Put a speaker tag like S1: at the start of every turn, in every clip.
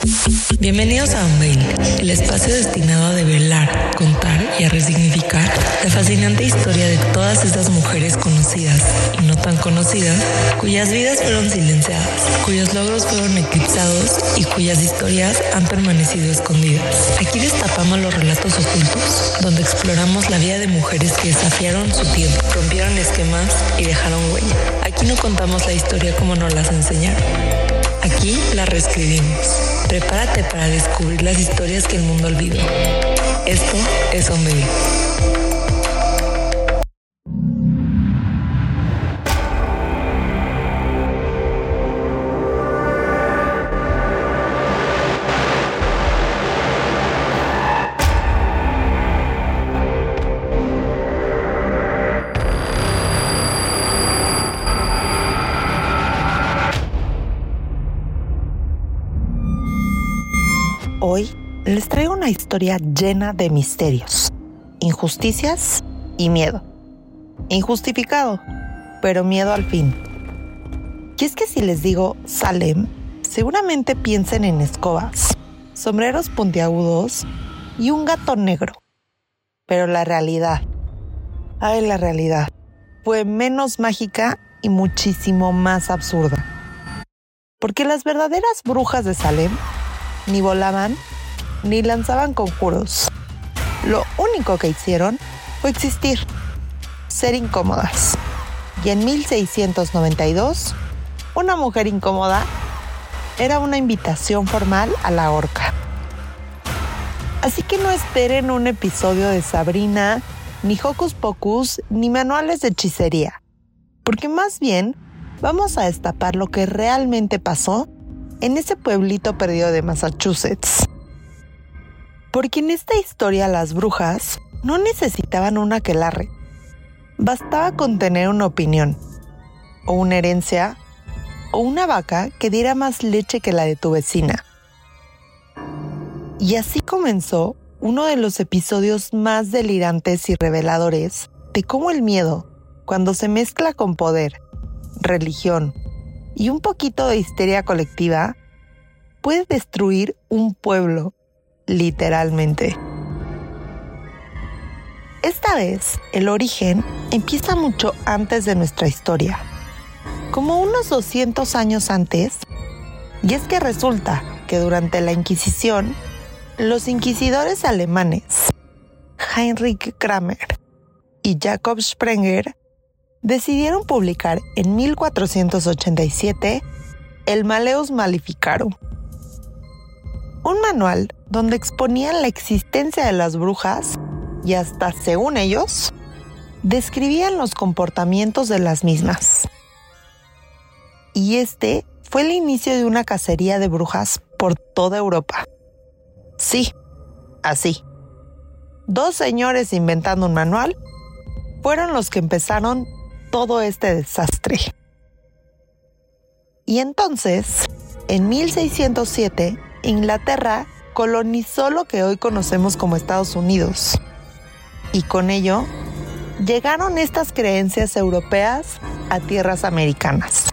S1: Bienvenidos a Unveil, el espacio destinado a develar, contar y a resignificar la fascinante historia de todas esas mujeres conocidas y no tan conocidas, cuyas vidas fueron silenciadas, cuyos logros fueron eclipsados y cuyas historias han permanecido escondidas. Aquí destapamos los relatos ocultos, donde exploramos la vida de mujeres que desafiaron su tiempo, rompieron esquemas y dejaron huella. Aquí no contamos la historia como nos las enseñaron. Aquí la reescribimos. Prepárate para descubrir las historias que el mundo olvidó. Esto es Unveil.
S2: Hoy les traigo una historia llena de misterios, injusticias y miedo. Injustificado, pero miedo al fin. Y es que si les digo Salem, seguramente piensen en escobas, sombreros puntiagudos y un gato negro. Pero la realidad, la realidad, fue menos mágica y muchísimo más absurda. Porque las verdaderas brujas de Salem ni volaban, ni lanzaban conjuros. Lo único que hicieron fue existir, ser incómodas. Y en 1692, una mujer incómoda era una invitación formal a la horca. Así que no esperen un episodio de Sabrina, ni Hocus Pocus, ni manuales de hechicería. Porque más bien, vamos a destapar lo que realmente pasó en ese pueblito perdido de Massachusetts. Porque en esta historia las brujas no necesitaban un aquelarre. Bastaba con tener una opinión, o una herencia, o una vaca que diera más leche que la de tu vecina. Y así comenzó uno de los episodios más delirantes y reveladores de cómo el miedo, cuando se mezcla con poder, religión y un poquito de histeria colectiva, puede destruir un pueblo, literalmente. Esta vez, el origen empieza mucho antes de nuestra historia, como unos 200 años antes, y es que resulta que durante la Inquisición, los inquisidores alemanes, Heinrich Kramer y Jakob Sprenger, decidieron publicar en 1487 el Malleus Maleficarum, un manual donde exponían la existencia de las brujas y hasta, según ellos, describían los comportamientos de las mismas. Y este fue el inicio de una cacería de brujas por toda Europa. Sí, así. 2 señores inventando un manual fueron los que empezaron todo este desastre. Y entonces, en 1607, Inglaterra colonizó lo que hoy conocemos como Estados Unidos. Y con ello, llegaron estas creencias europeas a tierras americanas.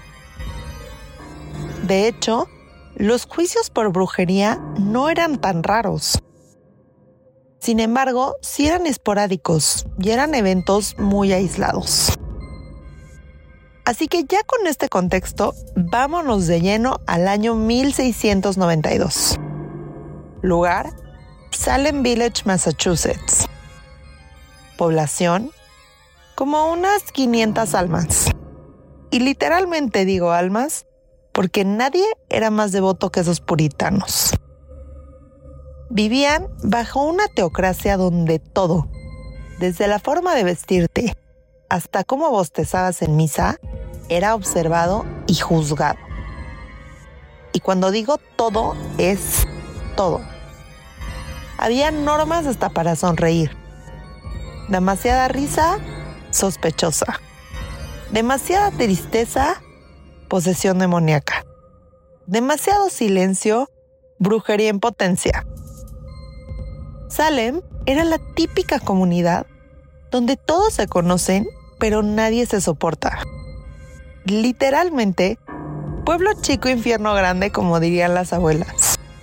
S2: De hecho, los juicios por brujería no eran tan raros. Sin embargo, sí eran esporádicos y eran eventos muy aislados. Así que ya con este contexto, vámonos de lleno al año 1692. Lugar: Salem Village, Massachusetts. Población: como unas 500 almas. Y literalmente digo almas, porque nadie era más devoto que esos puritanos. Vivían bajo una teocracia donde todo, desde la forma de vestirte hasta cómo bostezabas en misa, era observado y juzgado. Y cuando digo todo, es todo. Había normas hasta para sonreír. Demasiada risa, sospechosa. Demasiada tristeza, posesión demoníaca. Demasiado silencio, brujería en potencia. Salem era la típica comunidad donde todos se conocen, pero nadie se soporta. Literalmente, pueblo chico, infierno grande, como dirían las abuelas.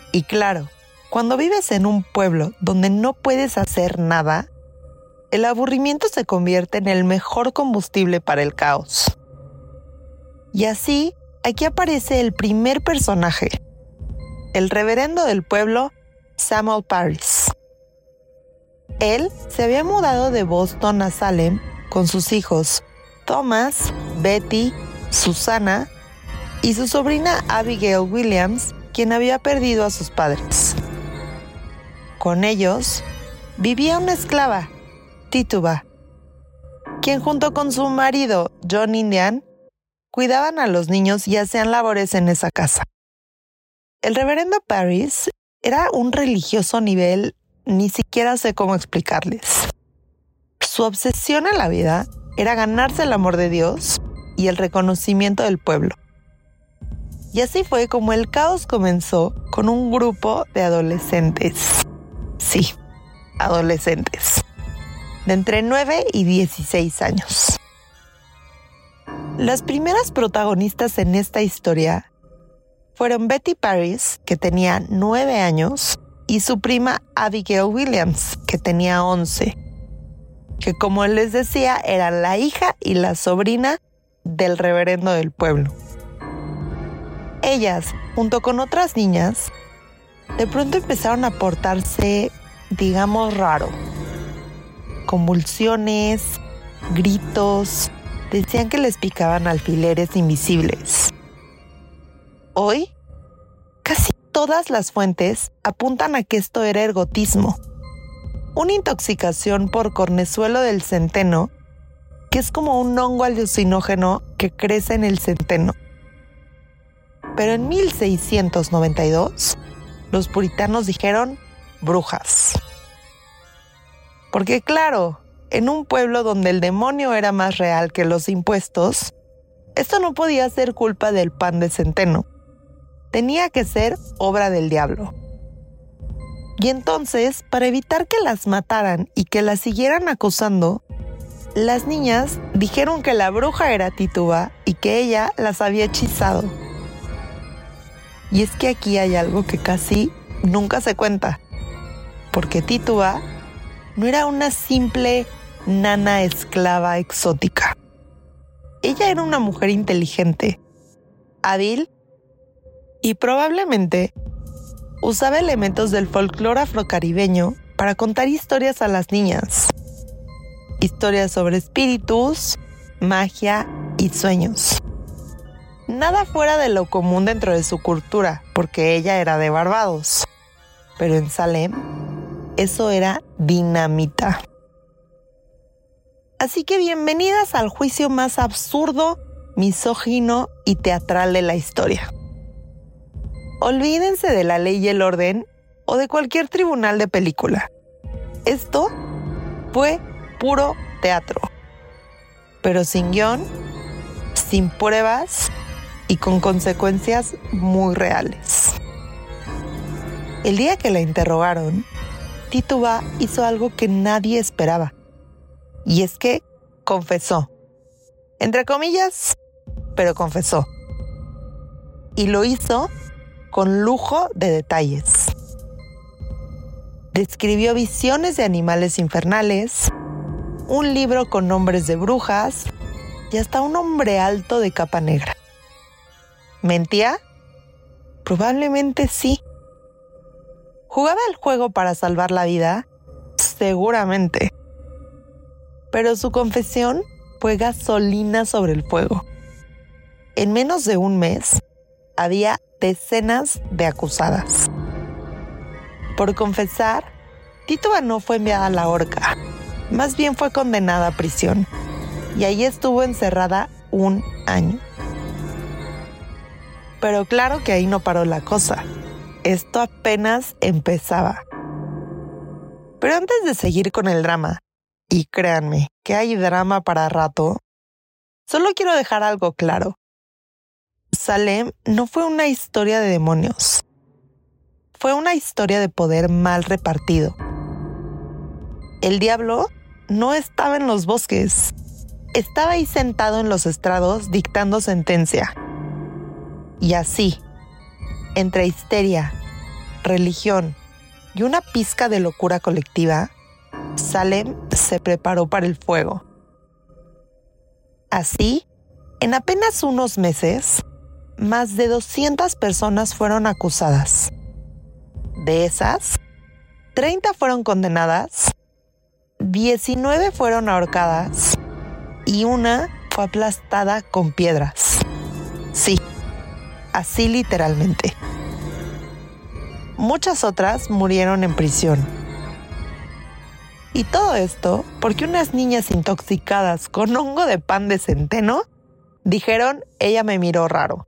S2: Y claro, cuando vives en un pueblo donde no puedes hacer nada, el aburrimiento se convierte en el mejor combustible para el caos. Y así, aquí aparece el primer personaje, el reverendo del pueblo, Samuel Parris. Él se había mudado de Boston a Salem con sus hijos Thomas, Betty, Susana y su sobrina Abigail Williams, quien había perdido a sus padres. Con ellos vivía una esclava, Tituba, quien junto con su marido, John Indian, cuidaban a los niños y hacían labores en esa casa. El reverendo Parris era un religioso a nivel, ni siquiera sé cómo explicarles. Su obsesión en la vida era ganarse el amor de Dios y el reconocimiento del pueblo. Y así fue como el caos comenzó con un grupo de adolescentes. Sí, adolescentes. De entre 9 y 16 años. Las primeras protagonistas en esta historia fueron Betty Parris, que tenía 9 años, y su prima Abigail Williams, que tenía 11, que como les decía, era la hija y la sobrina del reverendo del pueblo. Ellas, junto con otras niñas, de pronto empezaron a portarse, digamos, raro. Convulsiones, gritos, decían que les picaban alfileres invisibles. Hoy, casi todas las fuentes apuntan a que esto era ergotismo, una intoxicación por cornezuelo del centeno, que es como un hongo alucinógeno que crece en el centeno. Pero en 1692, los puritanos dijeron brujas. Porque claro, en un pueblo donde el demonio era más real que los impuestos, esto no podía ser culpa del pan de centeno. Tenía que ser obra del diablo. Y entonces, para evitar que las mataran y que las siguieran acosando, las niñas dijeron que la bruja era Tituba y que ella las había hechizado. Y es que aquí hay algo que casi nunca se cuenta, porque Tituba no era una simple nana esclava exótica. Ella era una mujer inteligente, hábil y probablemente usaba elementos del folclore afrocaribeño para contar historias a las niñas. Historias sobre espíritus, magia y sueños. Nada fuera de lo común dentro de su cultura, porque ella era de Barbados. Pero en Salem, eso era dinamita. Así que bienvenidas al juicio más absurdo, misógino y teatral de la historia. Olvídense de la ley y el orden o de cualquier tribunal de película. Esto fue puro teatro, pero sin guión, sin pruebas y con consecuencias muy reales. El día que la interrogaron, Tituba hizo algo que nadie esperaba. Y es que confesó. Entre comillas, pero confesó. Y lo hizo con lujo de detalles. Describió visiones de animales infernales, un libro con nombres de brujas y hasta un hombre alto de capa negra. ¿Mentía? Probablemente sí. ¿Jugaba el juego para salvar la vida? Seguramente. Pero su confesión fue gasolina sobre el fuego. En menos de un mes, había decenas de acusadas. Por confesar, Tituba no fue enviada a la horca, más bien fue condenada a prisión, y ahí estuvo encerrada 1 año. Pero claro que ahí no paró la cosa. Esto apenas empezaba. Pero antes de seguir con el drama, y créanme que hay drama para rato, solo quiero dejar algo claro. Salem no fue una historia de demonios. Fue una historia de poder mal repartido. El diablo no estaba en los bosques. Estaba ahí sentado en los estrados dictando sentencia. Y así, entre histeria, religión y una pizca de locura colectiva, Salem se preparó para el fuego. Así, en apenas unos meses, más de 200 personas fueron acusadas. De esas, 30 fueron condenadas, 19 fueron ahorcadas y una fue aplastada con piedras. Sí, así literalmente. Muchas otras murieron en prisión. Y todo esto porque unas niñas intoxicadas con hongo de pan de centeno dijeron, ella me miró raro.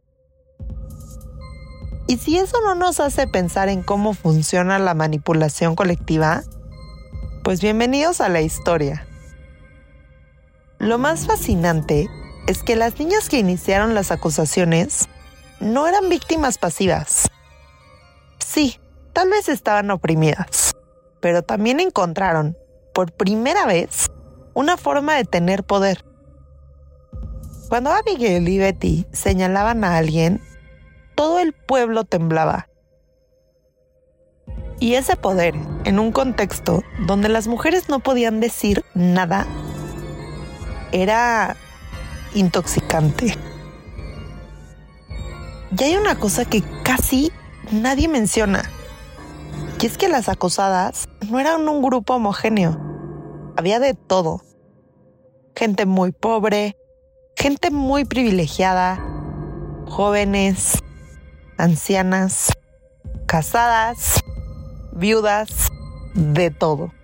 S2: Y si eso no nos hace pensar en cómo funciona la manipulación colectiva, pues bienvenidos a la historia. Lo más fascinante es que las niñas que iniciaron las acusaciones no eran víctimas pasivas. Sí, tal vez estaban oprimidas, pero también encontraron, por primera vez, una forma de tener poder. Cuando Abigail y Betty señalaban a alguien, todo el pueblo temblaba. Y ese poder, en un contexto donde las mujeres no podían decir nada, era intoxicante. Y hay una cosa que casi nadie menciona, y es que las acusadas no eran un grupo homogéneo. Había de todo. Gente muy pobre, gente muy privilegiada, jóvenes, ancianas, casadas, viudas, de todo.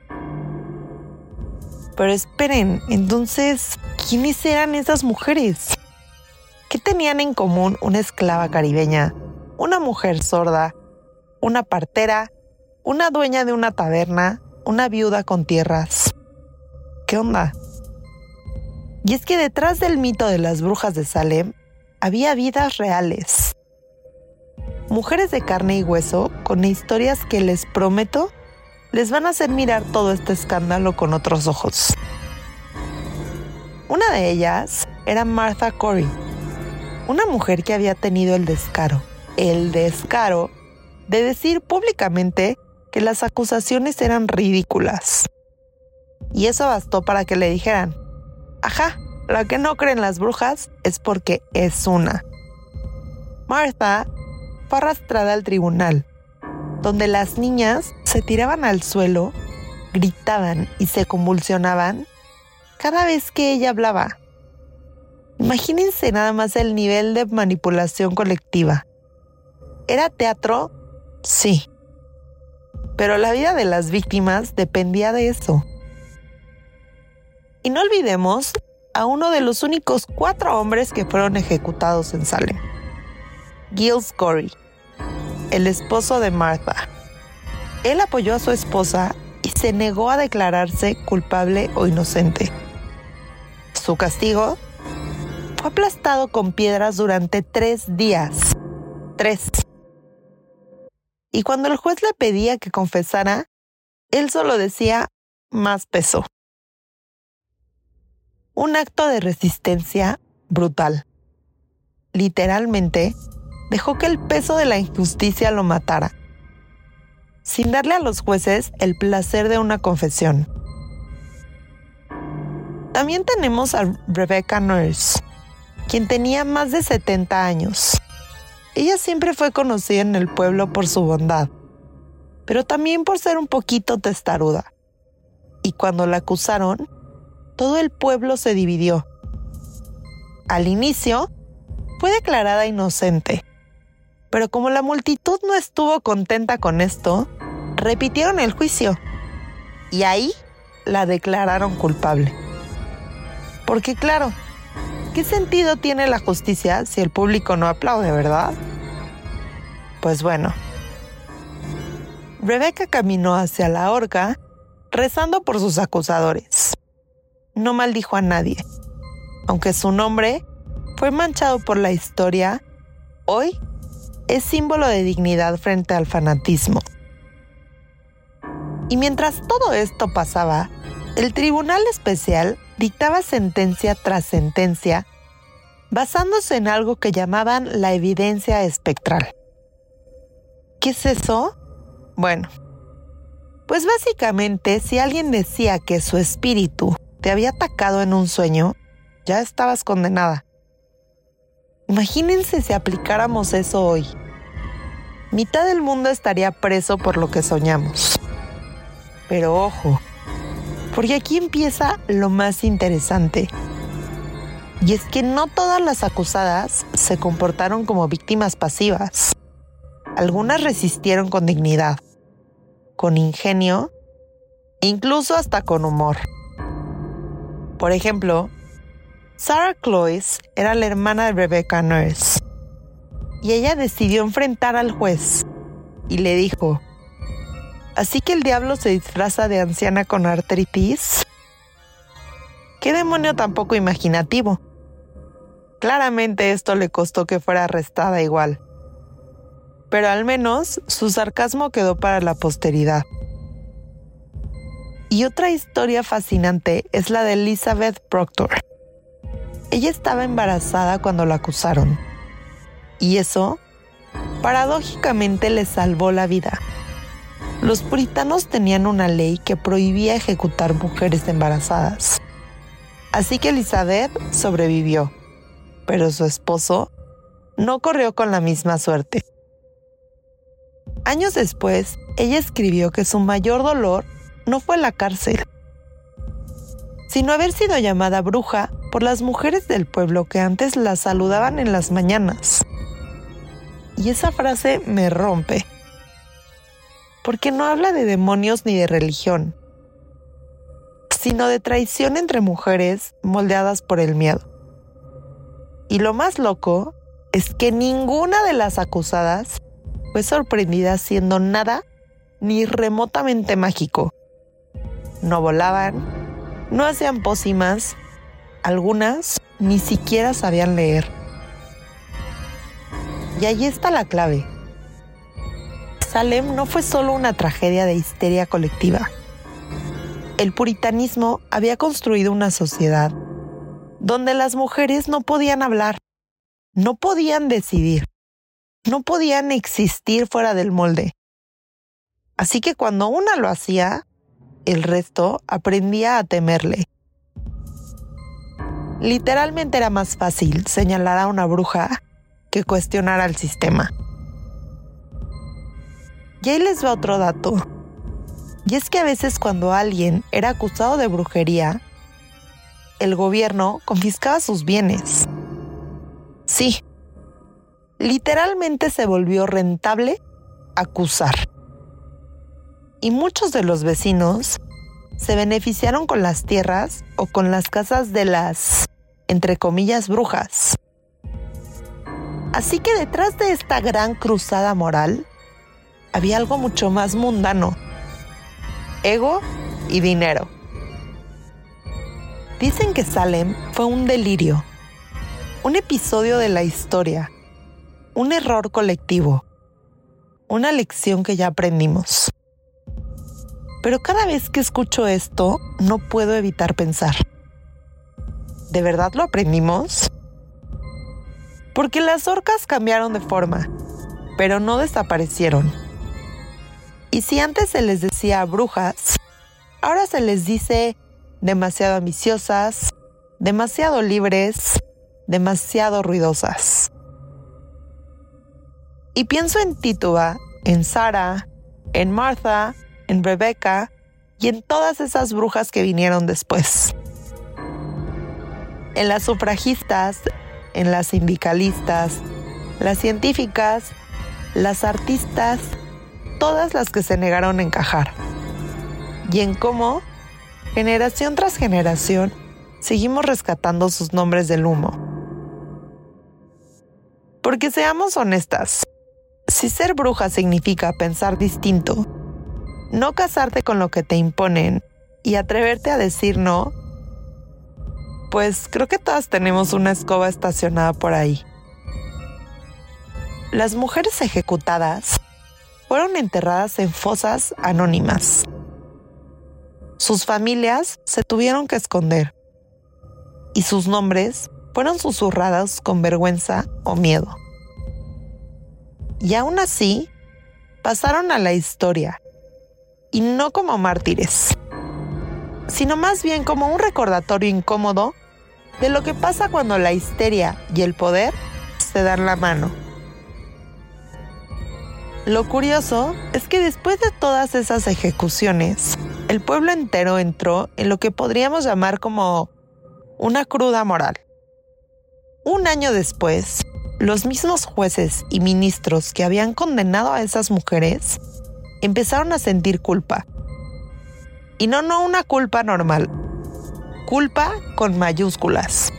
S2: Pero esperen, entonces, ¿quiénes eran esas mujeres? ¿Qué tenían en común una esclava caribeña, una mujer sorda, una partera, una dueña de una taberna, una viuda con tierras? ¿Qué onda? Y es que detrás del mito de las brujas de Salem había vidas reales. Mujeres de carne y hueso con historias que les prometo les van a hacer mirar todo este escándalo con otros ojos. Una de ellas era Martha Corey, una mujer que había tenido el descaro de decir públicamente que las acusaciones eran ridículas. Y eso bastó para que le dijeran, ajá, la que no cree en las brujas es porque es una. Martha fue arrastrada al tribunal, donde las niñas se tiraban al suelo, gritaban y se convulsionaban cada vez que ella hablaba. Imagínense nada más el nivel de manipulación colectiva. ¿Era teatro? Sí. Pero la vida de las víctimas dependía de eso. Y no olvidemos a uno de los únicos 4 hombres que fueron ejecutados en Salem. Giles Corey, el esposo de Martha. Él apoyó a su esposa y se negó a declararse culpable o inocente. Su castigo fue aplastado con piedras durante 3 días. 3. Y cuando el juez le pedía que confesara, él solo decía, más peso. Un acto de resistencia brutal. Literalmente, dejó que el peso de la injusticia lo matara, sin darle a los jueces el placer de una confesión. También tenemos a Rebecca Nurse, quien tenía más de 70 años. Ella siempre fue conocida en el pueblo por su bondad, pero también por ser un poquito testaruda. Y cuando la acusaron, todo el pueblo se dividió. Al inicio, fue declarada inocente, pero como la multitud no estuvo contenta con esto, repitieron el juicio y ahí la declararon culpable. Porque claro, ¿qué sentido tiene la justicia si el público no aplaude, verdad? Pues bueno, Rebecca caminó hacia la horca rezando por sus acusadores. No maldijo a nadie, aunque su nombre fue manchado por la historia. Hoy es símbolo de dignidad frente al fanatismo. Y mientras todo esto pasaba, el Tribunal Especial dictaba sentencia tras sentencia, basándose en algo que llamaban la evidencia espectral. ¿Qué es eso? Bueno, pues básicamente si alguien decía que su espíritu te había atacado en un sueño, ya estabas condenada. Imagínense si aplicáramos eso hoy. Mitad del mundo estaría preso por lo que soñamos. Pero ojo, porque aquí empieza lo más interesante. Y es que no todas las acusadas se comportaron como víctimas pasivas. Algunas resistieron con dignidad, con ingenio e incluso hasta con humor. Por ejemplo, Sarah Cloyce era la hermana de Rebecca Nurse y ella decidió enfrentar al juez y le dijo: ¿así que el diablo se disfraza de anciana con artritis? ¡Qué demonio tan poco imaginativo! Claramente esto le costó que fuera arrestada igual. Pero al menos su sarcasmo quedó para la posteridad. Y otra historia fascinante es la de Elizabeth Proctor. Ella estaba embarazada cuando la acusaron. Y eso, paradójicamente, le salvó la vida. Los puritanos tenían una ley que prohibía ejecutar mujeres embarazadas. Así que Elizabeth sobrevivió, pero su esposo no corrió con la misma suerte. Años después, ella escribió que su mayor dolor no fue la cárcel, sino haber sido llamada bruja por las mujeres del pueblo que antes la saludaban en las mañanas. Y esa frase me rompe, porque no habla de demonios ni de religión, sino de traición entre mujeres moldeadas por el miedo. Y lo más loco es que ninguna de las acusadas fue sorprendida siendo nada ni remotamente mágico. No volaban, no hacían pócimas, algunas ni siquiera sabían leer. Y ahí está la clave. Salem no fue solo una tragedia de histeria colectiva. El puritanismo había construido una sociedad donde las mujeres no podían hablar, no podían decidir, no podían existir fuera del molde. Así que cuando una lo hacía, el resto aprendía a temerle. Literalmente era más fácil señalar a una bruja que cuestionar al sistema. Y ahí les va otro dato. Y es que a veces cuando alguien era acusado de brujería, el gobierno confiscaba sus bienes. Sí, literalmente se volvió rentable acusar. Y muchos de los vecinos se beneficiaron con las tierras o con las casas de las, entre comillas, brujas. Así que detrás de esta gran cruzada moral, había algo mucho más mundano: ego y dinero. Dicen que Salem fue un delirio, un episodio de la historia, un error colectivo, una lección que ya aprendimos. Pero cada vez que escucho esto, no puedo evitar pensar: ¿de verdad lo aprendimos? Porque las orcas cambiaron de forma, pero no desaparecieron. Y si antes se les decía brujas, ahora se les dice demasiado ambiciosas, demasiado libres, demasiado ruidosas. Y pienso en Tituba, en Sara, en Martha, en Rebecca y en todas esas brujas que vinieron después. En las sufragistas, en las sindicalistas, las científicas, las artistas, todas las que se negaron a encajar. Y en cómo, generación tras generación, seguimos rescatando sus nombres del humo. Porque seamos honestas, si ser bruja significa pensar distinto, no casarte con lo que te imponen y atreverte a decir no, pues creo que todas tenemos una escoba estacionada por ahí. Las mujeres ejecutadas fueron enterradas en fosas anónimas. Sus familias se tuvieron que esconder y sus nombres fueron susurrados con vergüenza o miedo. Y aún así, pasaron a la historia, y no como mártires, sino más bien como un recordatorio incómodo de lo que pasa cuando la histeria y el poder se dan la mano. Lo curioso es que después de todas esas ejecuciones, el pueblo entero entró en lo que podríamos llamar como una cruda moral. Un año después, los mismos jueces y ministros que habían condenado a esas mujeres empezaron a sentir culpa. Y no una culpa normal. Culpa con mayúsculas.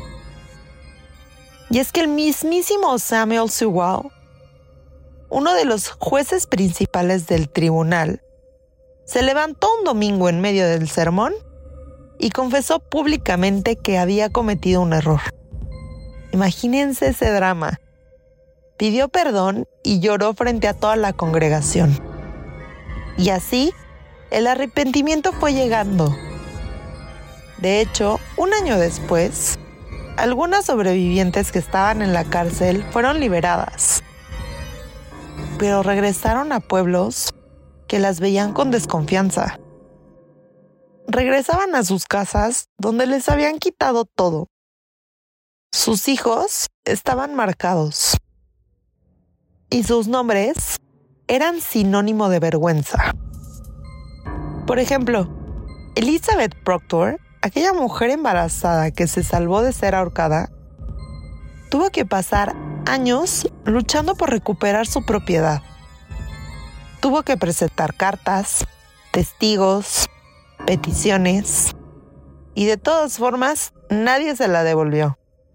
S2: Y es que el mismísimo Samuel Sewall, uno de los jueces principales del tribunal, se levantó un domingo en medio del sermón y confesó públicamente que había cometido un error. Imagínense ese drama. Pidió perdón y lloró frente a toda la congregación. Y así, el arrepentimiento fue llegando. De hecho, un año después, algunas sobrevivientes que estaban en la cárcel fueron liberadas. Pero regresaron a pueblos que las veían con desconfianza. Regresaban a sus casas donde les habían quitado todo. Sus hijos estaban marcados. Y sus nombres eran sinónimo de vergüenza. Por ejemplo, Elizabeth Proctor, aquella mujer embarazada que se salvó de ser ahorcada, tuvo que pasar años luchando por recuperar su propiedad. Tuvo que presentar cartas, testigos, peticiones, y de todas formas, nadie se la devolvió.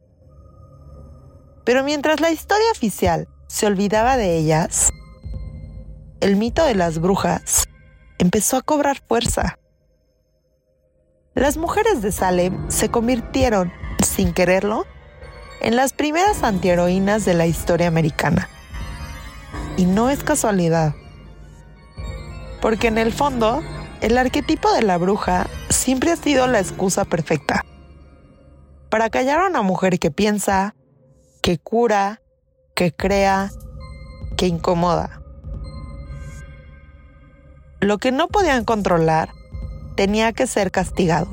S2: Pero mientras la historia oficial se olvidaba de ellas, el mito de las brujas empezó a cobrar fuerza. Las mujeres de Salem se convirtieron, sin quererlo, en las primeras antiheroínas de la historia americana. Y no es casualidad, porque en el fondo, el arquetipo de la bruja siempre ha sido la excusa perfecta para callar a una mujer que piensa, que cura, que crea, que incomoda. Lo que no podían controlar tenía que ser castigado.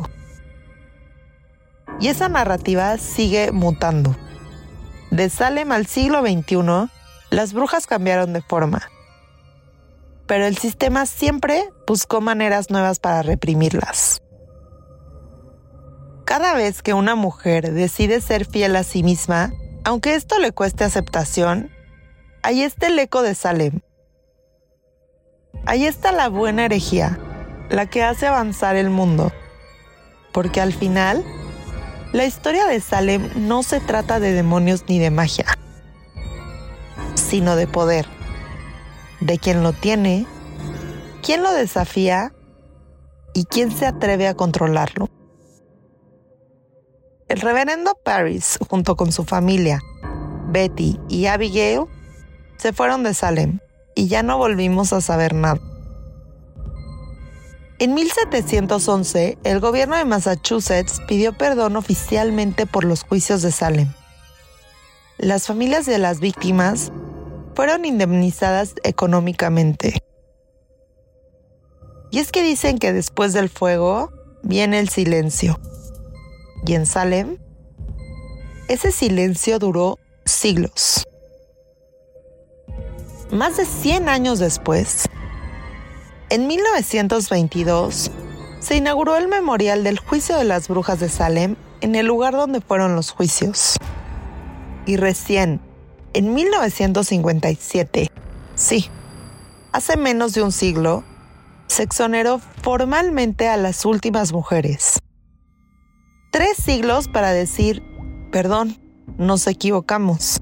S2: Y esa narrativa sigue mutando. De Salem al siglo XXI, las brujas cambiaron de forma. Pero el sistema siempre buscó maneras nuevas para reprimirlas. Cada vez que una mujer decide ser fiel a sí misma, aunque esto le cueste aceptación, ahí está el eco de Salem. Ahí está la buena herejía, la que hace avanzar el mundo. Porque al final, la historia de Salem no se trata de demonios ni de magia, sino de poder, de quien lo tiene, quién lo desafía y quién se atreve a controlarlo. El reverendo Parris, junto con su familia, Betty y Abigail, se fueron de Salem y ya no volvimos a saber nada. En 1711, el gobierno de Massachusetts pidió perdón oficialmente por los juicios de Salem. Las familias de las víctimas fueron indemnizadas económicamente. Y es que dicen que después del fuego viene el silencio. Y en Salem, ese silencio duró siglos. Más de 100 años después, en 1922, se inauguró el memorial del juicio de las brujas de Salem en el lugar donde fueron los juicios. Y recién, en 1957, sí, hace menos de un siglo, se exoneró formalmente a las últimas mujeres. 3 siglos para decir, perdón, nos equivocamos.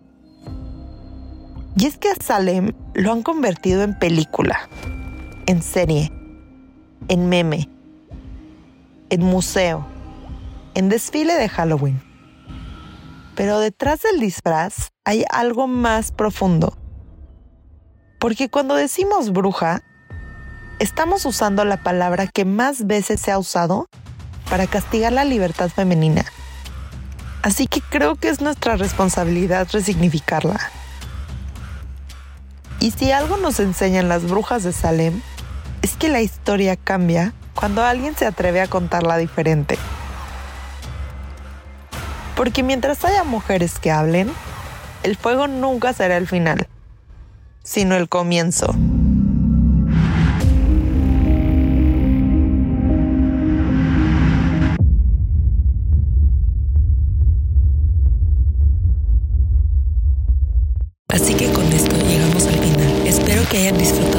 S2: Y es que a Salem lo han convertido en película, en serie, en meme, en museo, en desfile de Halloween. Pero detrás del disfraz hay algo más profundo. Porque cuando decimos bruja, estamos usando la palabra que más veces se ha usado para castigar la libertad femenina. Así que creo que es nuestra responsabilidad resignificarla. Y si algo nos enseñan las brujas de Salem, es que la historia cambia cuando alguien se atreve a contarla diferente. Porque mientras haya mujeres que hablen, el fuego nunca será el final, sino el comienzo.
S1: Así que con esto llegamos al final. Espero que hayan disfrutado